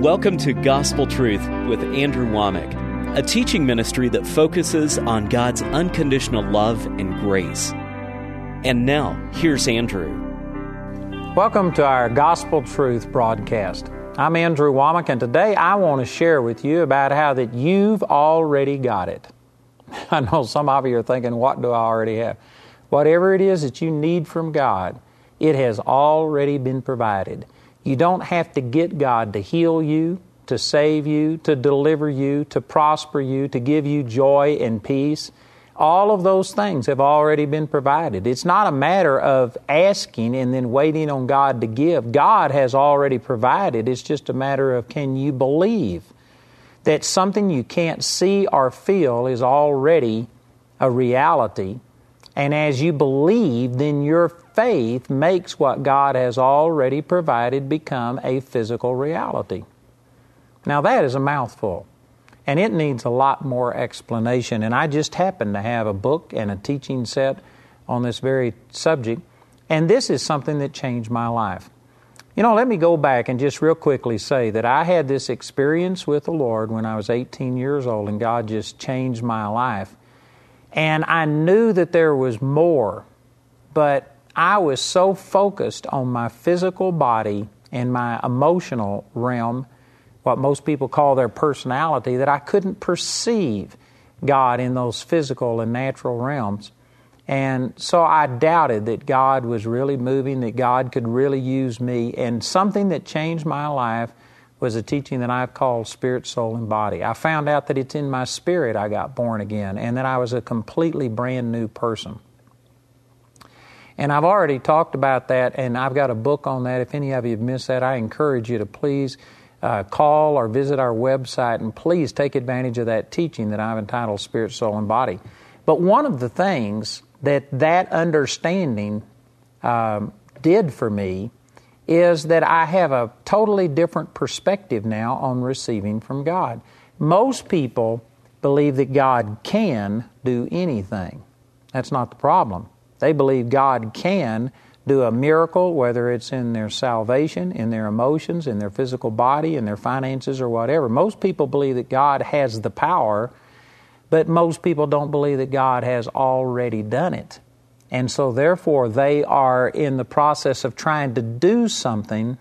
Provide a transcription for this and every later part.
Welcome to Gospel Truth with Andrew Womack, a teaching ministry that focuses on God's unconditional love and grace. And now, here's Andrew. Welcome to our Gospel Truth broadcast. I'm Andrew Womack, and today I want to share with you about how that you've already got it. I know some of you are thinking, what do I already have? Whatever it is that you need from God, it has already been provided. You don't have to get God to heal you, to save you, to deliver you, to prosper you, to give you joy and peace. All of those things have already been provided. It's not a matter of asking and then waiting on God to give. God has already provided. It's just a matter of, can you believe that something you can't see or feel is already a reality? And as you believe, then your faith makes what God has already provided become a physical reality. Now that is a mouthful, and it needs a lot more explanation. And I just happen to have a book and a teaching set on this very subject, and this is something that changed my life. You know, let me go back and just real quickly say that I had this experience with the Lord when I was 18 years old, and God just changed my life. And I knew that there was more, but I was so focused on my physical body and my emotional realm, what most people call their personality, that I couldn't perceive God in those physical and natural realms. And so I doubted that God was really moving, that God could really use me. And something that changed my life was a teaching that I've called Spirit, Soul, and Body. I found out that it's in my spirit I got born again, and that I was a completely brand new person. And I've already talked about that, and I've got a book on that. If any of you have missed that, I encourage you to please call or visit our website, and please take advantage of that teaching that I've entitled Spirit, Soul, and Body. But one of the things that understanding did for me is that I have a totally different perspective now on receiving from God. Most people believe that God can do anything. That's not the problem. They believe God can do a miracle, whether it's in their salvation, in their emotions, in their physical body, in their finances, or whatever. Most people believe that God has the power, but most people don't believe that God has already done it. And so therefore they are in the process of trying to do something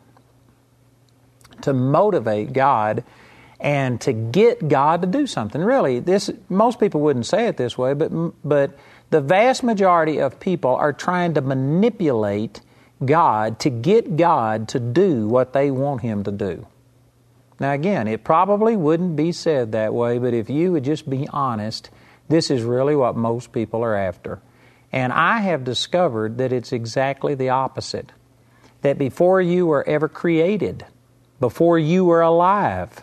to motivate God and to get God to do something. Really, most people wouldn't say it this way, but the vast majority of people are trying to manipulate God to get God to do what they want Him to do. Now again, it probably wouldn't be said that way, but if you would just be honest, this is really what most people are after. And I have discovered that it's exactly the opposite. That before you were ever created, before you were alive,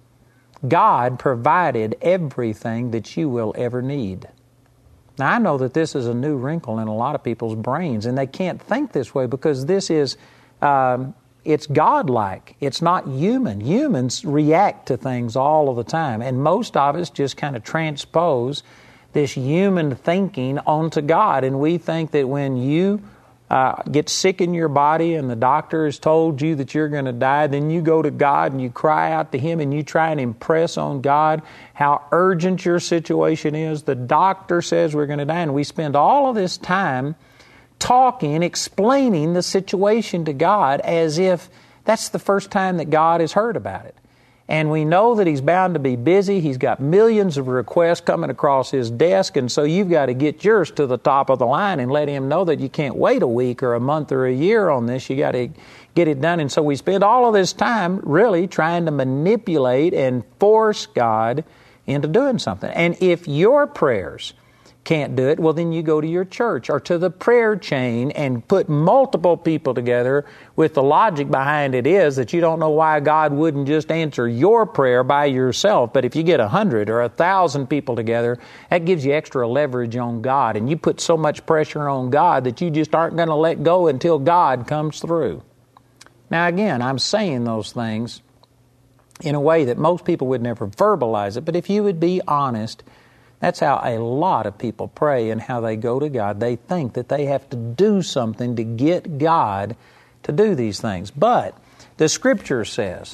God provided everything that you will ever need. Now, I know that this is a new wrinkle in a lot of people's brains, and they can't think this way because this is, it's godlike. It's not human. Humans react to things all of the time, and most of us just kind of transpose this human thinking onto God, and we think that when you get sick in your body and the doctor has told you that you're going to die, then you go to God and you cry out to Him and you try and impress on God how urgent your situation is. The doctor says we're going to die, and we spend all of this time talking, explaining the situation to God as if that's the first time that God has heard about it. And we know that He's bound to be busy. He's got millions of requests coming across His desk, and so you've got to get yours to the top of the line and let Him know that you can't wait a week or a month or a year on this. You got to get it done. And so we spend all of this time really trying to manipulate and force God into doing something. And if your prayers can't do it, well, then you go to your church or to the prayer chain and put multiple people together with the logic behind it is that you don't know why God wouldn't just answer your prayer by yourself. But if you get 100 or 1,000 people together, that gives you extra leverage on God. And you put so much pressure on God that you just aren't going to let go until God comes through. Now, again, I'm saying those things in a way that most people would never verbalize it. But if you would be honest, that's how a lot of people pray and how they go to God. They think that they have to do something to get God to do these things. But the Scripture says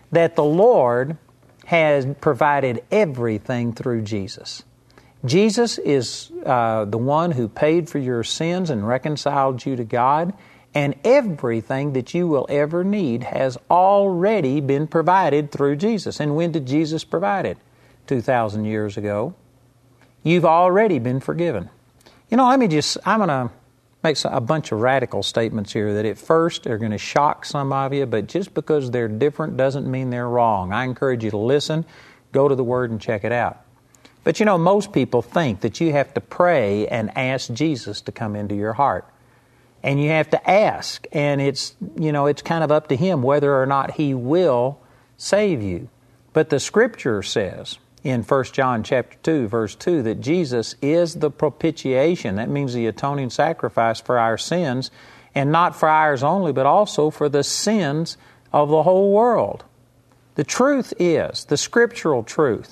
that the Lord has provided everything through Jesus. Jesus is the one who paid for your sins and reconciled you to God, and everything that you will ever need has already been provided through Jesus. And when did Jesus provide it? 2,000 years ago. You've already been forgiven. I'm going to make a bunch of radical statements here that at first are going to shock some of you, but just because they're different doesn't mean they're wrong. I encourage you to listen, go to the Word and check it out. But most people think that you have to pray and ask Jesus to come into your heart. And you have to ask, and it's kind of up to Him whether or not He will save you. But the Scripture says in 1 John chapter 2, verse 2, that Jesus is the propitiation. That means the atoning sacrifice for our sins, and not for ours only, but also for the sins of the whole world. The truth is, the scriptural truth,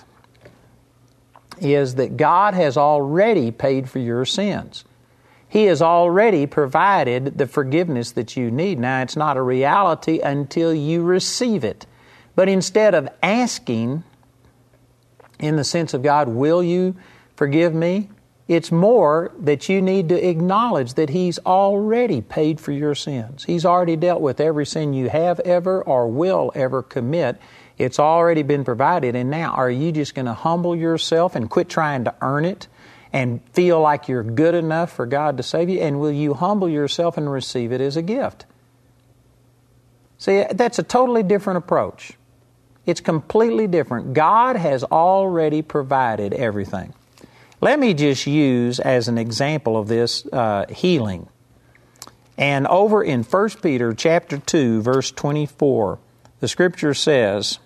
is that God has already paid for your sins. He has already provided the forgiveness that you need. Now, it's not a reality until you receive it. But instead of asking, in the sense of God, will you forgive me? It's more that you need to acknowledge that He's already paid for your sins. He's already dealt with every sin you have ever or will ever commit. It's already been provided. And now, are you just going to humble yourself and quit trying to earn it and feel like you're good enough for God to save you? And will you humble yourself and receive it as a gift? See, that's a totally different approach. It's completely different. God has already provided everything. Let me just use as an example of this healing. And over in 1 Peter chapter 2, verse 24, the Scripture says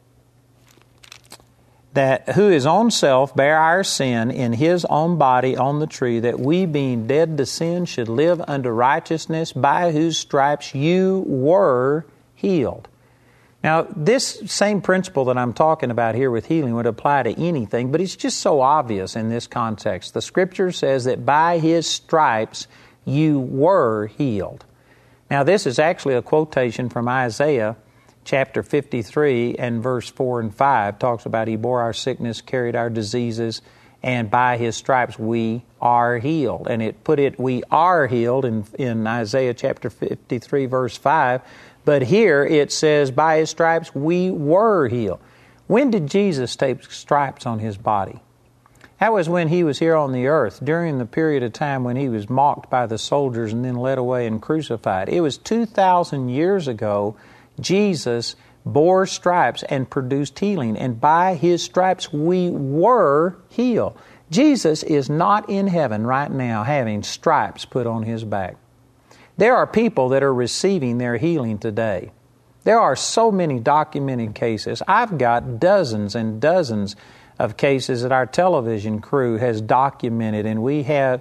that who his own self bare our sin in His own body on the tree, that we being dead to sin should live unto righteousness, by whose stripes you were healed. Now, this same principle that I'm talking about here with healing would apply to anything, but it's just so obvious in this context. The Scripture says that by His stripes you were healed. Now, this is actually a quotation from Isaiah chapter 53 and verse 4 and 5. Talks about He bore our sickness, carried our diseases, and by His stripes we are healed. And we are healed in Isaiah chapter 53 verse 5. But here it says, by His stripes we were healed. When did Jesus take stripes on His body? That was when He was here on the earth, during the period of time when He was mocked by the soldiers and then led away and crucified. It was 2,000 years ago Jesus bore stripes and produced healing. And by His stripes we were healed. Jesus is not in heaven right now having stripes put on His back. There are people that are receiving their healing today. There are so many documented cases. I've got dozens and dozens of cases that our television crew has documented, and we have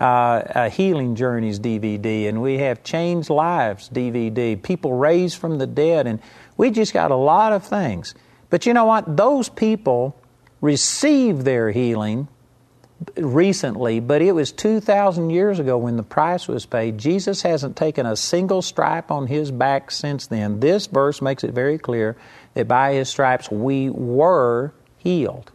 a Healing Journeys DVD, and we have Changed Lives DVD, people raised from the dead, and we just got a lot of things. But you know what? Those people received their healing recently, but it was 2,000 years ago when the price was paid. Jesus hasn't taken a single stripe on His back since then. This verse makes it very clear that by His stripes we were healed.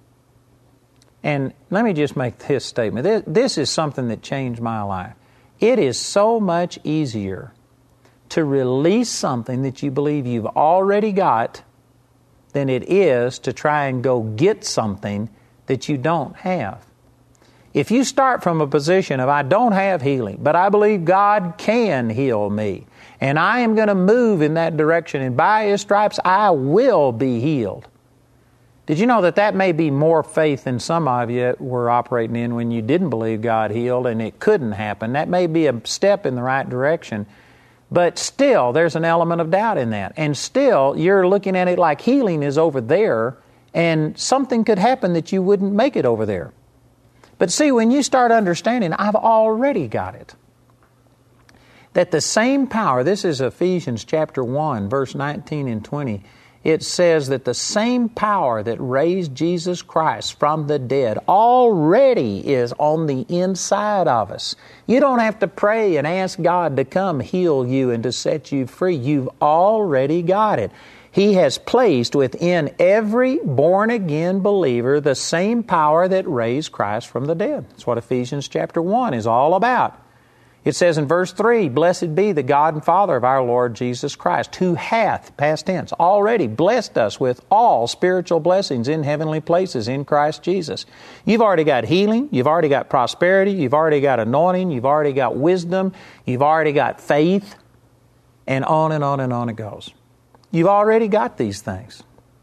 And let me just make this statement. This is something that changed my life. It is so much easier to release something that you believe you've already got than it is to try and go get something that you don't have. If you start from a position of, I don't have healing, but I believe God can heal me, and I am going to move in that direction, and by His stripes I will be healed. Did you know that may be more faith than some of you were operating in when you didn't believe God healed and it couldn't happen? That may be a step in the right direction, but still there's an element of doubt in that. And still you're looking at it like healing is over there and something could happen that you wouldn't make it over there. But see, when you start understanding, I've already got it. That the same power, this is Ephesians chapter 1, verse 19 and 20, it says that the same power that raised Jesus Christ from the dead already is on the inside of us. You don't have to pray and ask God to come heal you and to set you free. You've already got it. He has placed within every born-again believer the same power that raised Christ from the dead. That's what Ephesians chapter 1 is all about. It says in verse 3, "Blessed be the God and Father of our Lord Jesus Christ, who hath," past tense, "already blessed us with all spiritual blessings in heavenly places in Christ Jesus." You've already got healing, you've already got prosperity, you've already got anointing, you've already got wisdom, you've already got faith, and on and on and on it goes. You've already got these things.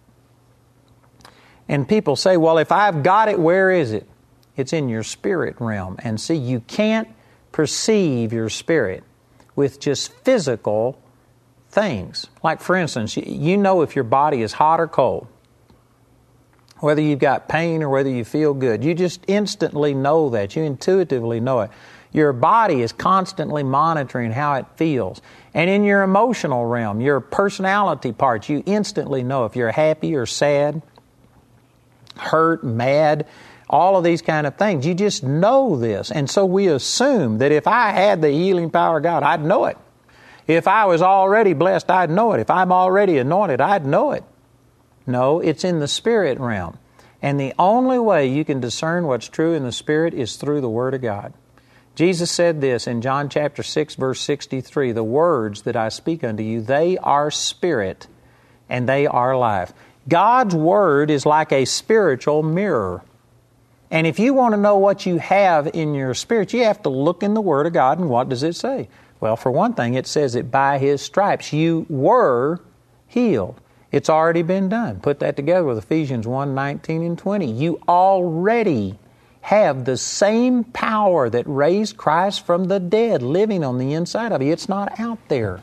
And people say, "Well, if I've got it, where is it?" It's in your spirit realm. And see, you can't perceive your spirit with just physical things. Like, for instance, you know if your body is hot or cold, whether you've got pain or whether you feel good. You just instantly know that. You intuitively know it. Your body is constantly monitoring how it feels. And in your emotional realm, your personality parts, you instantly know if you're happy or sad, hurt, mad, all of these kind of things. You just know this. And so we assume that if I had the healing power of God, I'd know it. If I was already blessed, I'd know it. If I'm already anointed, I'd know it. No, it's in the spirit realm. And the only way you can discern what's true in the spirit is through the Word of God. Jesus said this in John chapter 6, verse 63, "The words that I speak unto you, they are spirit and they are life." God's Word is like a spiritual mirror. And if you want to know what you have in your spirit, you have to look in the Word of God, and what does it say? Well, for one thing, it says that by His stripes you were healed. It's already been done. Put that together with Ephesians 1, 19 and 20. You already have the same power that raised Christ from the dead living on the inside of you. It's not out there.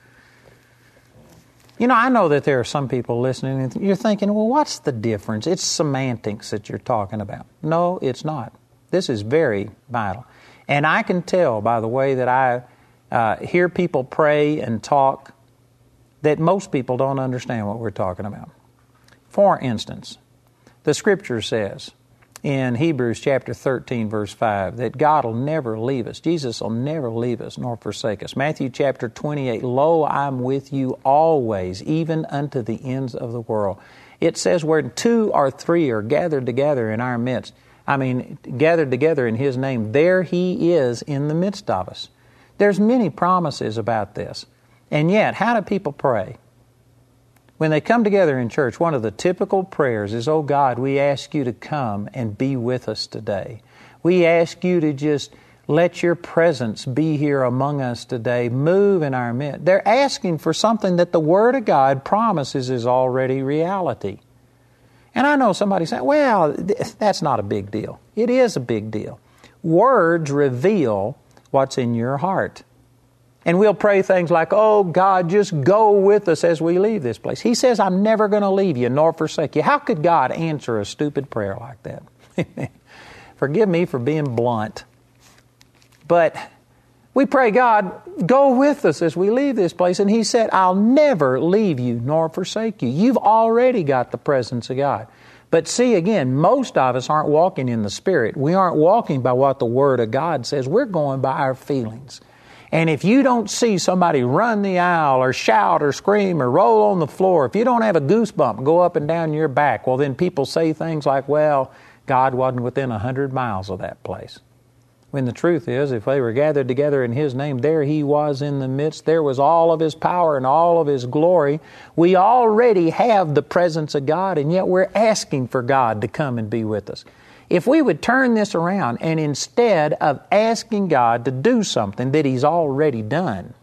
You know, I know that there are some people listening and you're thinking, well, what's the difference? It's semantics that you're talking about. No, it's not. This is very vital. And I can tell by the way that I hear people pray and talk that most people don't understand what we're talking about. For instance, the Scripture says in Hebrews chapter 13, verse 5, that God will never leave us. Jesus will never leave us nor forsake us. Matthew chapter 28, "Lo, I'm with you always, even unto the ends of the world." It says where 2 or 3 are gathered together in our midst, gathered together in His name, there He is in the midst of us. There's many promises about this. And yet, how do people pray? When they come together in church, one of the typical prayers is, "Oh God, we ask you to come and be with us today. We ask you to just let your presence be here among us today. Move in our midst." They're asking for something that the Word of God promises is already reality. And I know somebody saying, "Well, that's not a big deal." It is a big deal. Words reveal what's in your heart. And we'll pray things like, "Oh, God, just go with us as we leave this place." He says, "I'm never going to leave you nor forsake you." How could God answer a stupid prayer like that? Forgive me for being blunt. But we pray, "God, go with us as we leave this place." And He said, "I'll never leave you nor forsake you." You've already got the presence of God. But see, again, most of us aren't walking in the Spirit. We aren't walking by what the Word of God says. We're going by our feelings. And if you don't see somebody run the aisle or shout or scream or roll on the floor, if you don't have a goosebump go up and down your back, well, then people say things like, "Well, God wasn't within 100 miles of that place." When the truth is, if they were gathered together in His name, there He was in the midst. There was all of His power and all of His glory. We already have the presence of God, and yet we're asking for God to come and be with us. If we would turn this around and instead of asking God to do something that He's already done,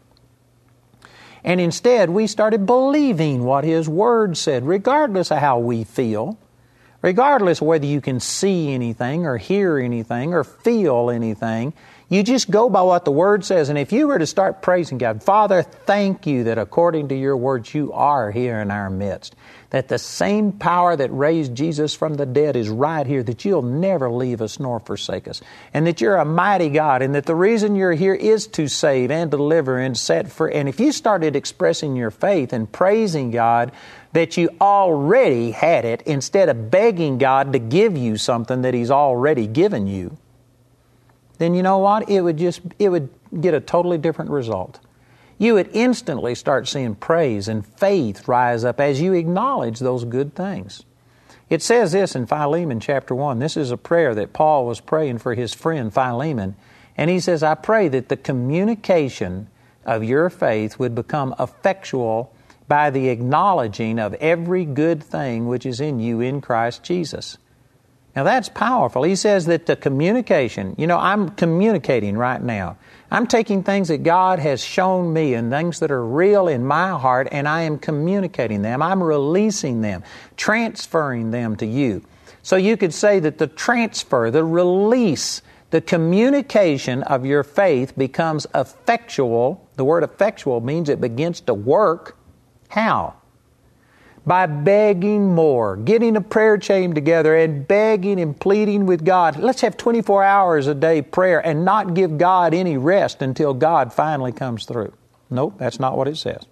and instead we started believing what His Word said, regardless of how we feel, regardless of whether you can see anything or hear anything or feel anything, you just go by what the Word says. And if you were to start praising God, "Father, thank you that according to your words you are here in our midst, that the same power that raised Jesus from the dead is right here, that you'll never leave us nor forsake us, and that you're a mighty God, and that the reason you're here is to save and deliver and set free." And if you started expressing your faith and praising God that you already had it, instead of begging God to give you something that He's already given you, then you know what? It would get a totally different result. you would instantly start seeing praise and faith rise up as you acknowledge those good things. It says this in Philemon chapter 1. This is a prayer that Paul was praying for his friend Philemon. And he says, I pray that the communication of your faith would become effectual by the acknowledging of every good thing which is in you in Christ Jesus. Now that's powerful. He says that the communication, I'm communicating right now. I'm taking things that God has shown me and things that are real in my heart, and I am communicating them. I'm releasing them, transferring them to you. So you could say that the transfer, the release, the communication of your faith becomes effectual. The word effectual means it begins to work. How? By begging more, getting a prayer chain together and begging and pleading with God. Let's have 24 hours a day prayer and not give God any rest until God finally comes through. Nope, that's not what it says.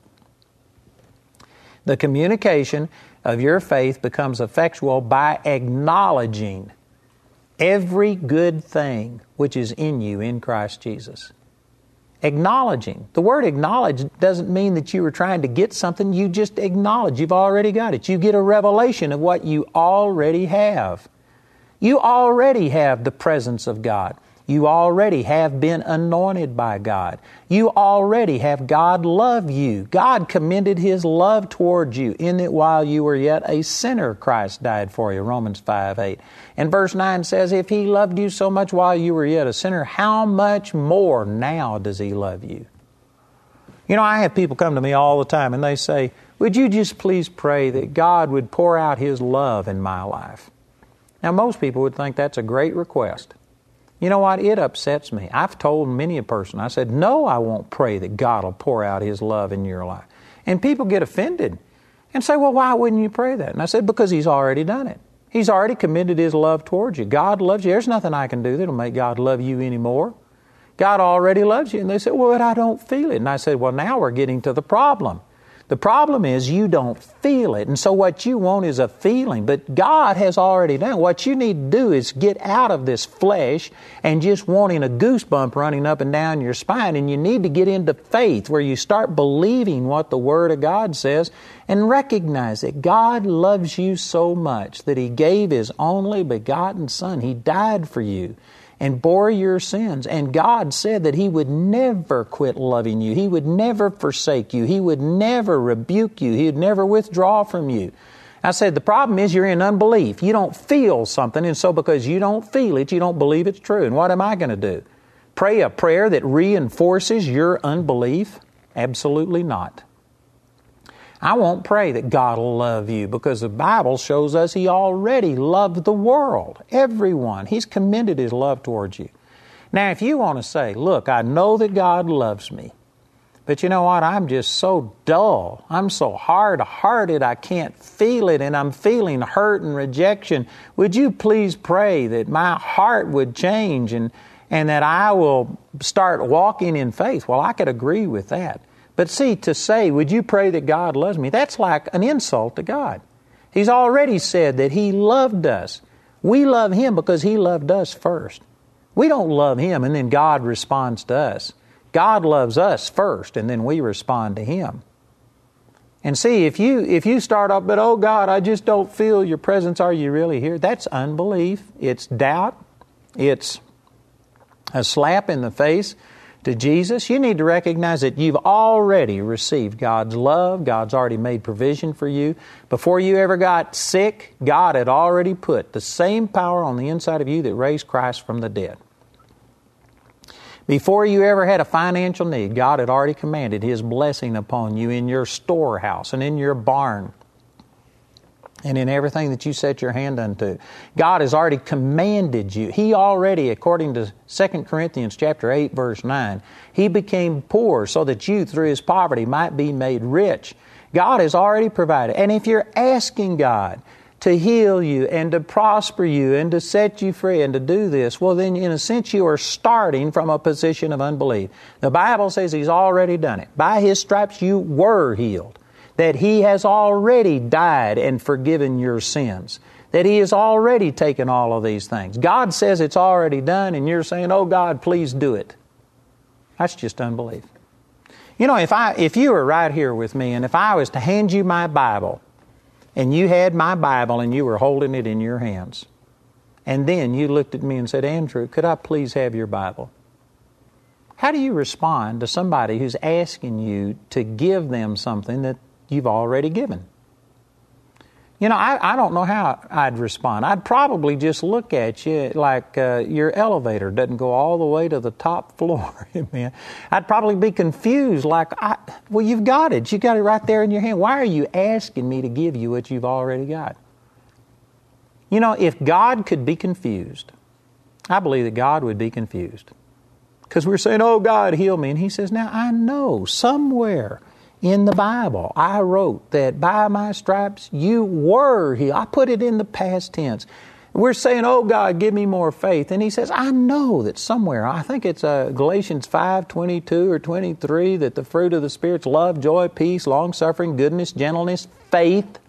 The communication of your faith becomes effectual by acknowledging every good thing which is in you in Christ Jesus. Acknowledging. The word acknowledge doesn't mean that you were trying to get something. You just acknowledge. You've already got it. You get a revelation of what you already have. You already have the presence of God. You already have been anointed by God. You already have God love you. God commended His love towards you in that while you were yet a sinner, Christ died for you, Romans 5:8. And verse 9 says, if He loved you so much while you were yet a sinner, how much more now does He love you? I have people come to me all the time and they say, would you just please pray that God would pour out His love in my life? Now most people would think that's a great request. You know what? It upsets me. I've told many a person, I said, no, I won't pray that God will pour out His love in your life. And people get offended and say, well, why wouldn't you pray that? And I said, because He's already done it. He's already committed His love towards you. God loves you. There's nothing I can do that'll make God love you anymore. God already loves you. And they said, well, but I don't feel it. And I said, well, now we're getting to the problem. The problem is you don't feel it. And so what you want is a feeling. But God has already done it. What you need to do is get out of this flesh and just wanting a goosebump running up and down your spine. And you need to get into faith where you start believing what the Word of God says and recognize that God loves you so much that He gave His only begotten Son. He died for you and bore your sins. And God said that He would never quit loving you. He would never forsake you. He would never rebuke you. He would never withdraw from you. I said, the problem is you're in unbelief. You don't feel something, and so because you don't feel it, you don't believe it's true. And what am I going to do? Pray a prayer that reinforces your unbelief? Absolutely not. I won't pray that God will love you because the Bible shows us He already loved the world, everyone. He's commended His love towards you. Now, if you want to say, look, I know that God loves me, but you know what? I'm just so dull. I'm so hard-hearted, I can't feel it, and I'm feeling hurt and rejection. Would you please pray that my heart would change and that I will start walking in faith? Well, I could agree with that. But see, to say, would you pray that God loves me? That's like an insult to God. He's already said that He loved us. We love Him because He loved us first. We don't love Him and then God responds to us. God loves us first and then we respond to Him. And see, if you start up, but oh God, I just don't feel your presence, are you really here? That's unbelief. It's doubt. It's a slap in the face to Jesus. You need to recognize that you've already received God's love. God's already made provision for you. Before you ever got sick, God had already put the same power on the inside of you that raised Christ from the dead. Before you ever had a financial need, God had already commanded His blessing upon you in your storehouse and in your barn and in everything that you set your hand unto. God has already commanded you. He already, according to 2 Corinthians chapter 8, verse 9, He became poor so that you, through His poverty, might be made rich. God has already provided. And if you're asking God to heal you and to prosper you and to set you free and to do this, well then in a sense you are starting from a position of unbelief. The Bible says He's already done it. By His stripes you were healed. That He has already died and forgiven your sins. That He has already taken all of these things. God says it's already done and you're saying, oh God, please do it. That's just unbelief. You know, if you were right here with me, and if I was to hand you my Bible, and you had my Bible and you were holding it in your hands, and then you looked at me and said, Andrew, could I please have your Bible? How do you respond to somebody who's asking you to give them something that you've already given? You know, I don't know how I'd respond. I'd probably just look at you like your elevator doesn't go all the way to the top floor. Amen. I'd probably be confused like, well, you've got it. You got it right there in your hand. Why are you asking me to give you what you've already got? You know, if God could be confused, I believe that God would be confused. Because we're saying, oh, God, heal me. And He says, now, I know somewhere in the Bible I wrote that by my stripes you were healed. I put it in the past tense. We're saying, oh, God, give me more faith. And He says, I know that somewhere, I think it's Galatians 5:22 or 23, that the fruit of the Spirit's love, joy, peace, long-suffering, goodness, gentleness, faith.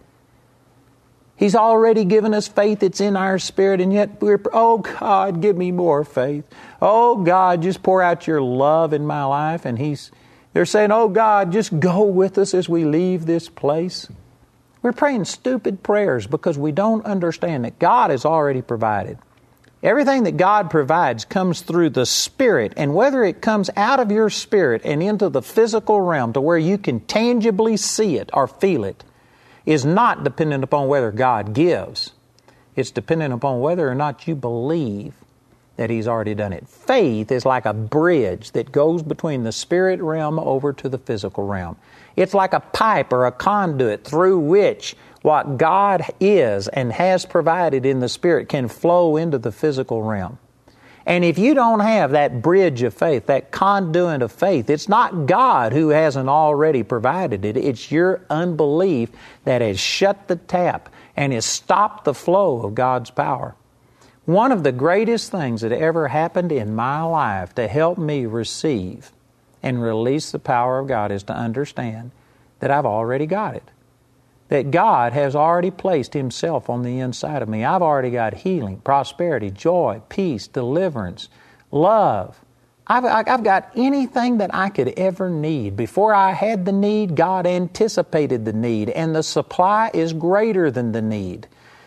He's already given us faith. It's in our spirit, and yet we're, oh, God, give me more faith. Oh, God, just pour out your love in my life. And they're saying, oh, God, just go with us as we leave this place. We're praying stupid prayers because we don't understand that God has already provided. Everything that God provides comes through the Spirit, and whether it comes out of your spirit and into the physical realm to where you can tangibly see it or feel it, is not dependent upon whether God gives. It's dependent upon whether or not you believe that He's already done it. Faith is like a bridge that goes between the spirit realm over to the physical realm. It's like a pipe or a conduit through which what God is and has provided in the Spirit can flow into the physical realm. And if you don't have that bridge of faith, that conduit of faith, it's not God who hasn't already provided it. It's your unbelief that has shut the tap and has stopped the flow of God's power. One of the greatest things that ever happened in my life to help me receive and release the power of God is to understand that I've already got it. That God has already placed Himself on the inside of me. I've already got healing, prosperity, joy, peace, deliverance, love. I've got anything that I could ever need. Before I had the need, God anticipated the need, and the supply is greater than the need.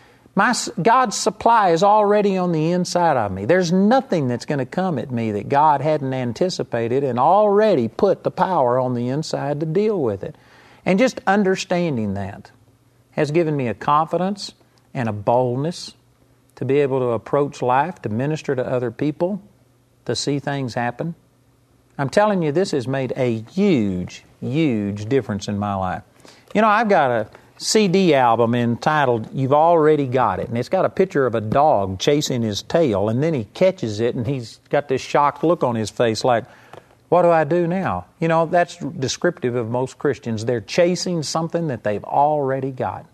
God's supply is already on the inside of me. There's nothing that's going to come at me that God hadn't anticipated and already put the power on the inside to deal with it. And just understanding that has given me a confidence and a boldness to be able to approach life, to minister to other people, to see things happen. I'm telling you, this has made a huge, huge difference in my life. You know, I've got a CD album entitled You've Already Got It, and it's got a picture of a dog chasing his tail, and then he catches it, and he's got this shocked look on his face like, what do I do now? You know, that's descriptive of most Christians. They're chasing something that they've already got.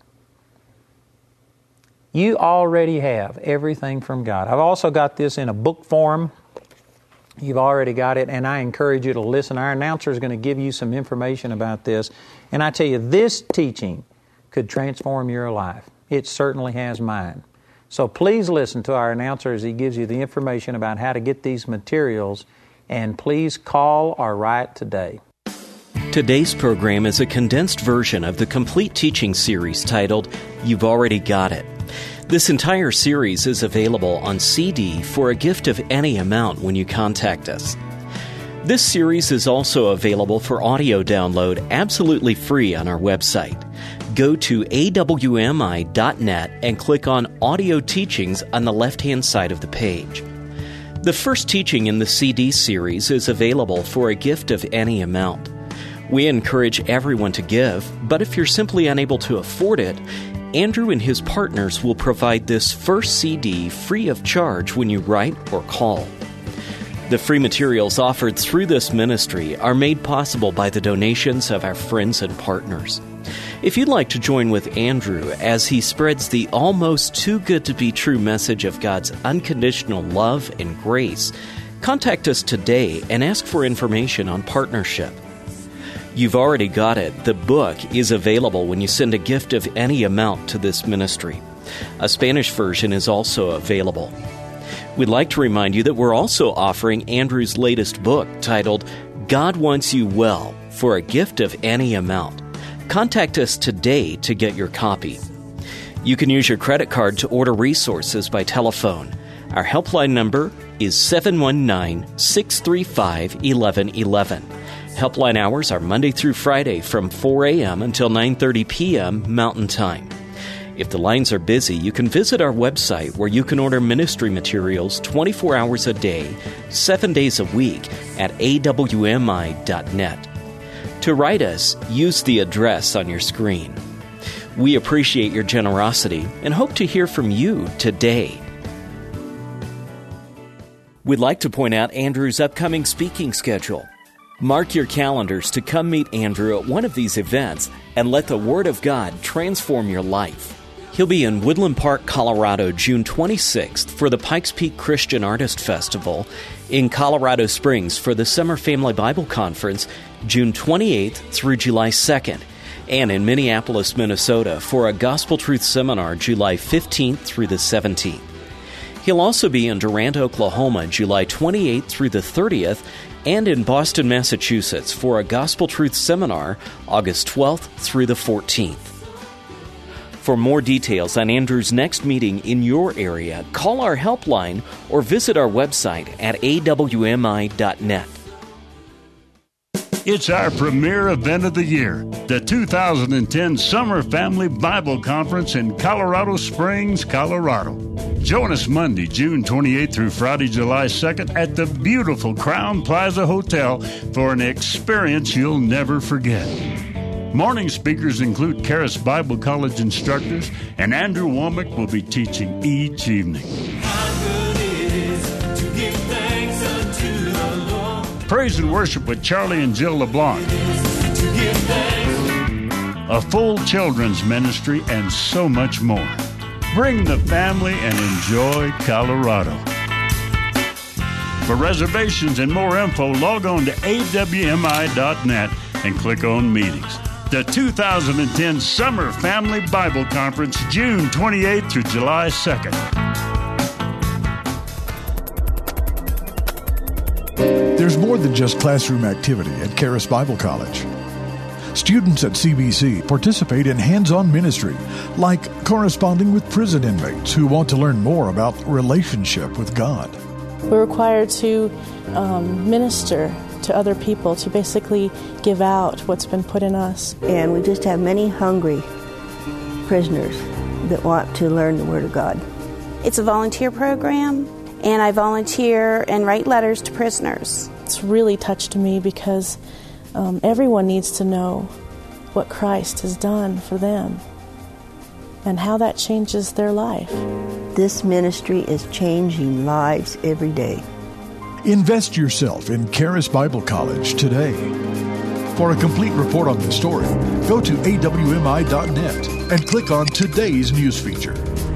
You already have everything from God. I've also got this in a book form. You've already got it, and I encourage you to listen. Our announcer is going to give you some information about this. And I tell you, this teaching could transform your life. It certainly has mine. So please listen to our announcer as he gives you the information about how to get these materials. And please call or write today. Today's program is a condensed version of the complete teaching series titled, You've Already Got It. This entire series is available on CD for a gift of any amount when you contact us. This series is also available for audio download absolutely free on our website. Go to awmi.net and click on Audio Teachings on the left-hand side of the page. The first teaching in the CD series is available for a gift of any amount. We encourage everyone to give, but if you're simply unable to afford it, Andrew and his partners will provide this first CD free of charge when you write or call. The free materials offered through this ministry are made possible by the donations of our friends and partners. If you'd like to join with Andrew as he spreads the almost too good to be true message of God's unconditional love and grace, contact us today and ask for information on partnership. You've Already Got It. The book is available when you send a gift of any amount to this ministry. A Spanish version is also available. We'd like to remind you that we're also offering Andrew's latest book titled, God Wants You Well, for a gift of any amount. Contact us today to get your copy. You can use your credit card to order resources by telephone. Our helpline number is 719-635-1111. Helpline hours are Monday through Friday from 4 a.m. until 9:30 p.m. Mountain Time. If the lines are busy, you can visit our website where you can order ministry materials 24 hours a day, 7 days a week at awmi.net. To write us, use the address on your screen. We appreciate your generosity and hope to hear from you today. We'd like to point out Andrew's upcoming speaking schedule. Mark your calendars to come meet Andrew at one of these events and let the Word of God transform your life. He'll be in Woodland Park, Colorado, June 26th for the Pikes Peak Christian Artist Festival, in Colorado Springs for the Summer Family Bible Conference, June 28th through July 2nd, and in Minneapolis, Minnesota for a Gospel Truth Seminar, July 15th through the 17th. He'll also be in Durant, Oklahoma, July 28th through the 30th, and in Boston, Massachusetts for a Gospel Truth Seminar, August 12th through the 14th. For more details on Andrew's next meeting in your area, call our helpline or visit our website at awmi.net. It's our premier event of the year, the 2010 Summer Family Bible Conference in Colorado Springs, Colorado. Join us Monday, June 28th through Friday, July 2nd at the beautiful Crown Plaza Hotel for an experience you'll never forget. Morning speakers include Charis Bible College instructors, and Andrew Womack will be teaching each evening. Praise and worship with Charlie and Jill LeBlanc. A full children's ministry, and so much more. Bring the family and enjoy Colorado. For reservations and more info, log on to awmi.net and click on meetings. The 2010 Summer Family Bible Conference, June 28th through July 2nd. There's more than just classroom activity at Charis Bible College. Students at CBC participate in hands-on ministry, like corresponding with prison inmates who want to learn more about relationship with God. We're required to minister to other people, to basically give out what's been put in us. And we just have many hungry prisoners that want to learn the Word of God. It's a volunteer program, and I volunteer and write letters to prisoners. It's really touched me because everyone needs to know what Christ has done for them and how that changes their life. This ministry is changing lives every day. Invest yourself in Charis Bible College today. For a complete report on this story, go to awmi.net and click on today's news feature.